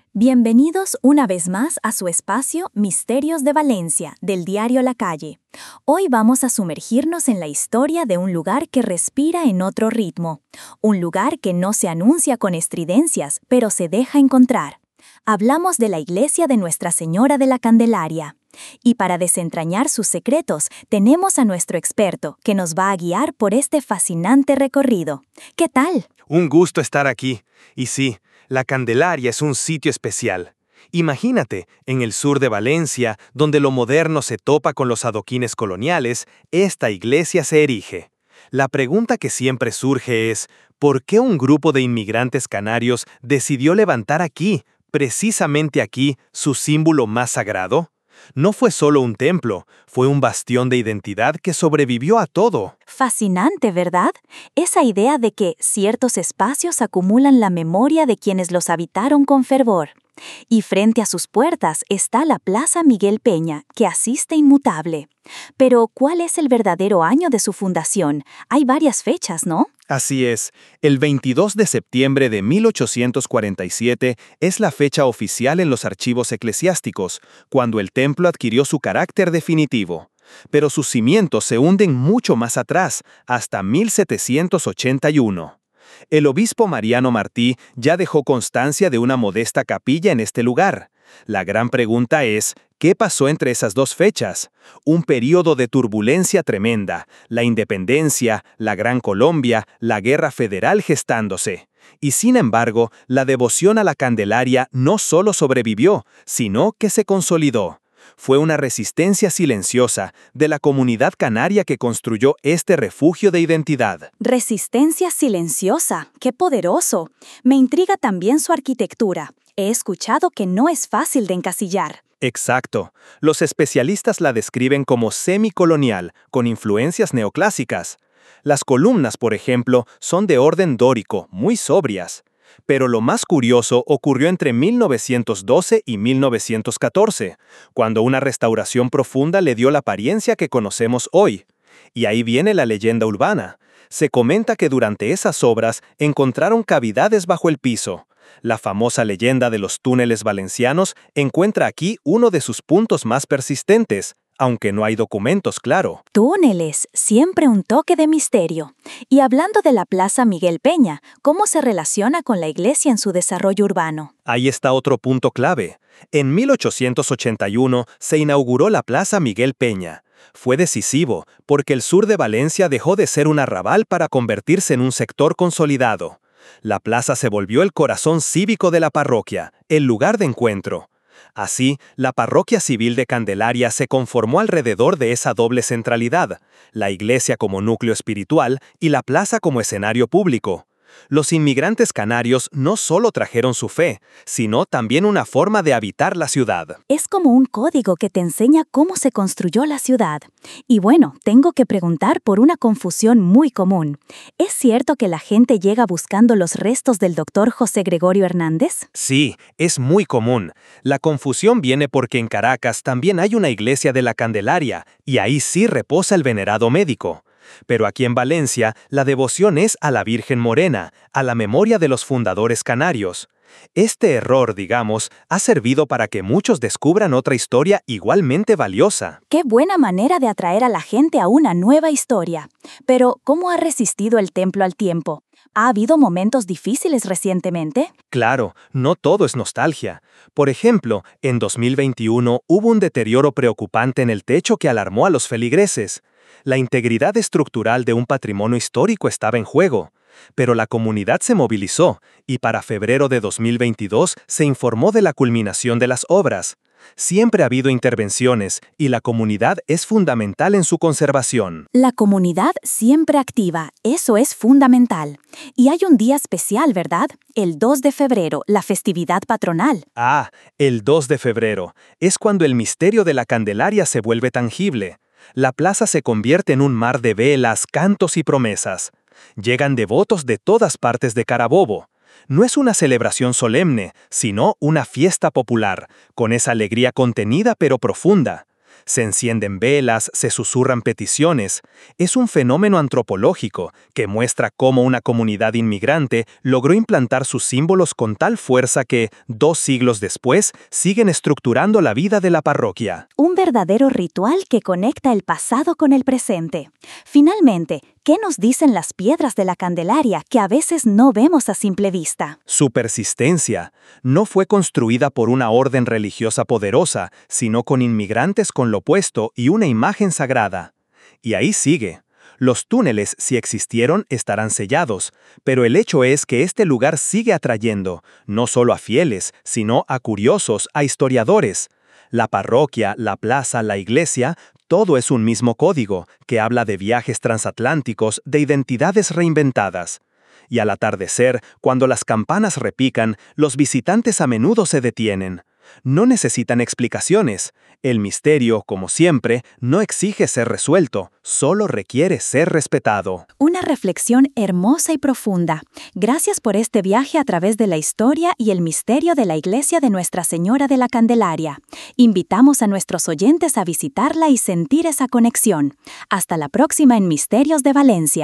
Bienvenidos una vez más a su espacio Misterios de Valencia, del diario La Calle. Hoy vamos a sumergirnos en la historia de un lugar que respira en otro ritmo. Un lugar que no se anuncia con estridencias, pero se deja encontrar. Hablamos de la iglesia de Nuestra Señora de la Candelaria. Y para desentrañar sus secretos, tenemos a nuestro experto, que nos va a guiar por este fascinante recorrido. ¿Qué tal? Un gusto estar aquí. Y sí, la Candelaria es un sitio especial. Imagínate, en el sur de Valencia, donde lo moderno se topa con los adoquines coloniales, esta iglesia se erige. La pregunta que siempre surge es, ¿por qué un grupo de inmigrantes canarios decidió levantar aquí, precisamente aquí, su símbolo más sagrado? No fue solo un templo, fue un bastión de identidad que sobrevivió a todo. Fascinante, ¿verdad? Esa idea de que ciertos espacios acumulan la memoria de quienes los habitaron con fervor. Y frente a sus puertas está la Plaza Miguel Peña, que asiste inmutable. Pero, ¿cuál es el verdadero año de su fundación? Hay varias fechas, ¿no? Así es, el 22 de septiembre de 1847 es la fecha oficial en los archivos eclesiásticos, cuando el templo adquirió su carácter definitivo. Pero sus cimientos se hunden mucho más atrás, hasta 1781. El obispo Mariano Martí ya dejó constancia de una modesta capilla en este lugar. La gran pregunta es, ¿qué pasó entre esas dos fechas? Un período de turbulencia tremenda, la independencia, la Gran Colombia, la Guerra Federal gestándose. Y sin embargo, la devoción a la Candelaria no solo sobrevivió, sino que se consolidó. Fue una resistencia silenciosa de la comunidad canaria que construyó este refugio de identidad. Resistencia silenciosa, ¡qué poderoso! Me intriga también su arquitectura. He escuchado que no es fácil de encasillar. Exacto. Los especialistas la describen como semicolonial, con influencias neoclásicas. Las columnas, por ejemplo, son de orden dórico, muy sobrias. Pero lo más curioso ocurrió entre 1912 y 1914, cuando una restauración profunda le dio la apariencia que conocemos hoy. Y ahí viene la leyenda urbana. Se comenta que durante esas obras encontraron cavidades bajo el piso. La famosa leyenda de los túneles valencianos encuentra aquí uno de sus puntos más persistentes, aunque no hay documentos, claro. Túneles, siempre un toque de misterio. Y hablando de la Plaza Miguel Peña, ¿cómo se relaciona con la iglesia en su desarrollo urbano? Ahí está otro punto clave. En 1881 se inauguró la Plaza Miguel Peña. Fue decisivo, porque el sur de Valencia dejó de ser un arrabal para convertirse en un sector consolidado. La plaza se volvió el corazón cívico de la parroquia, el lugar de encuentro. Así, la parroquia civil de Candelaria se conformó alrededor de esa doble centralidad, la iglesia como núcleo espiritual y la plaza como escenario público. Los inmigrantes canarios no solo trajeron su fe, sino también una forma de habitar la ciudad. Es como un código que te enseña cómo se construyó la ciudad. Y bueno, tengo que preguntar por una confusión muy común. ¿Es cierto que la gente llega buscando los restos del doctor José Gregorio Hernández? Sí, es muy común. La confusión viene porque en Caracas también hay una iglesia de la Candelaria, y ahí sí reposa el venerado médico. Pero aquí en Valencia, la devoción es a la Virgen Morena, a la memoria de los fundadores canarios. Este error, digamos, ha servido para que muchos descubran otra historia igualmente valiosa. ¡Qué buena manera de atraer a la gente a una nueva historia! Pero, ¿cómo ha resistido el templo al tiempo? ¿Ha habido momentos difíciles recientemente? Claro, no todo es nostalgia. Por ejemplo, en 2021 hubo un deterioro preocupante en el techo que alarmó a los feligreses. La integridad estructural de un patrimonio histórico estaba en juego. Pero la comunidad se movilizó, y para febrero de 2022 se informó de la culminación de las obras. Siempre ha habido intervenciones, y la comunidad es fundamental en su conservación. La comunidad siempre activa, eso es fundamental. Y hay un día especial, ¿verdad? El 2 de febrero, la festividad patronal. Ah, el 2 de febrero. Es cuando el misterio de la Candelaria se vuelve tangible. La plaza se convierte en un mar de velas, cantos y promesas. Llegan devotos de todas partes de Carabobo. No es una celebración solemne, sino una fiesta popular, con esa alegría contenida pero profunda. Se encienden velas, se susurran peticiones. Es un fenómeno antropológico que muestra cómo una comunidad inmigrante logró implantar sus símbolos con tal fuerza que, 2 siglos después, siguen estructurando la vida de la parroquia. Un verdadero ritual que conecta el pasado con el presente. Finalmente, ¿qué nos dicen las piedras de la Candelaria que a veces no vemos a simple vista? Su persistencia no fue construida por una orden religiosa poderosa, sino con inmigrantes con lo opuesto y una imagen sagrada. Y ahí sigue. Los túneles, si existieron, estarán sellados, pero el hecho es que este lugar sigue atrayendo, no solo a fieles, sino a curiosos, a historiadores. La parroquia, la plaza, la iglesia, todo es un mismo código, que habla de viajes transatlánticos, de identidades reinventadas. Y al atardecer, cuando las campanas repican, los visitantes a menudo se detienen. No necesitan explicaciones. El misterio, como siempre, no exige ser resuelto, solo requiere ser respetado. Una reflexión hermosa y profunda. Gracias por este viaje a través de la historia y el misterio de la iglesia de Nuestra Señora de la Candelaria. Invitamos a nuestros oyentes a visitarla y sentir esa conexión. Hasta la próxima en Misterios de Valencia.